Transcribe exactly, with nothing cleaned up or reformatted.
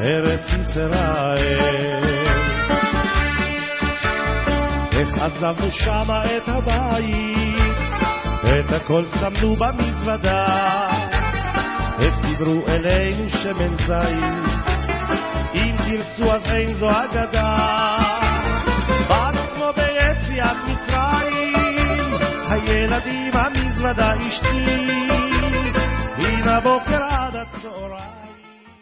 ארץ ישראל. איך עזבנו שמה את הבית, את הכל שמנו במזוודה, איך דיברו אלינו שמן זית, אם תרצו אז אין זו אגדה. באנו כמו ביציאת מצרים, הילדים המזוודה אשתי, מן הבוקר עד